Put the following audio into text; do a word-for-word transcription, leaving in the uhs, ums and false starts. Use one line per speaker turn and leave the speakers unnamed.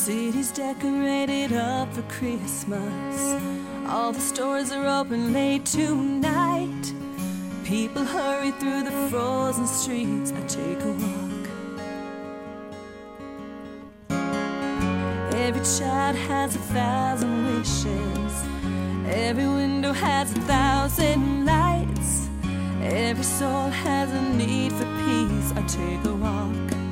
city's decorated up for Christmas. All the stores are open late tonight. People hurry through the frozen streets. I take a walk. Every child has a thousand wishes. Every window has a thousand lights. Every soul has a need for peace. I take a walk.